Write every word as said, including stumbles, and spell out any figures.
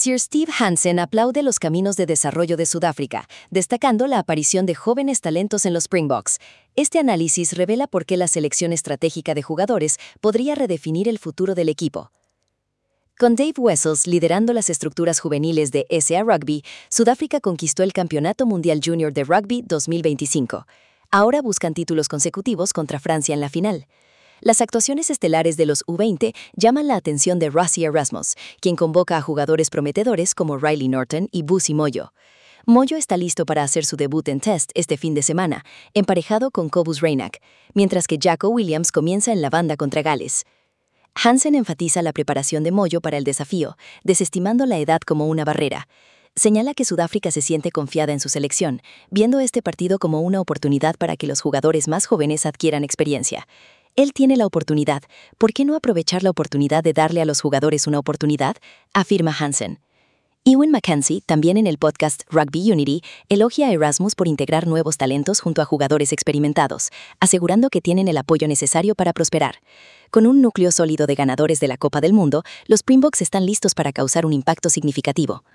Sir Steve Hansen aplaude los caminos de desarrollo de Sudáfrica, destacando la aparición de jóvenes talentos en los Springboks. Este análisis revela por qué la selección estratégica de jugadores podría redefinir el futuro del equipo. Con Dave Wessels liderando las estructuras juveniles de S A Rugby, Sudáfrica conquistó el Campeonato Mundial Junior de Rugby dos mil veinticinco. Ahora buscan títulos consecutivos contra Francia en la final. Las actuaciones estelares de los U veinte llaman la atención de Rassie Erasmus, quien convoca a jugadores prometedores como Riley Norton y Busi Moyo. Moyo está listo para hacer su debut en Test este fin de semana, emparejado con Cobus Reinach, mientras que Jaco Williams comienza en la banda contra Gales. Hansen enfatiza la preparación de Moyo para el desafío, desestimando la edad como una barrera. Señala que Sudáfrica se siente confiada en su selección, viendo este partido como una oportunidad para que los jugadores más jóvenes adquieran experiencia. Él tiene la oportunidad, ¿por qué no aprovechar la oportunidad de darle a los jugadores una oportunidad?, afirma Hansen. Ewan McKenzie, también en el podcast Rugby Unity, elogia a Erasmus por integrar nuevos talentos junto a jugadores experimentados, asegurando que tienen el apoyo necesario para prosperar. Con un núcleo sólido de ganadores de la Copa del Mundo, los Springboks están listos para causar un impacto significativo.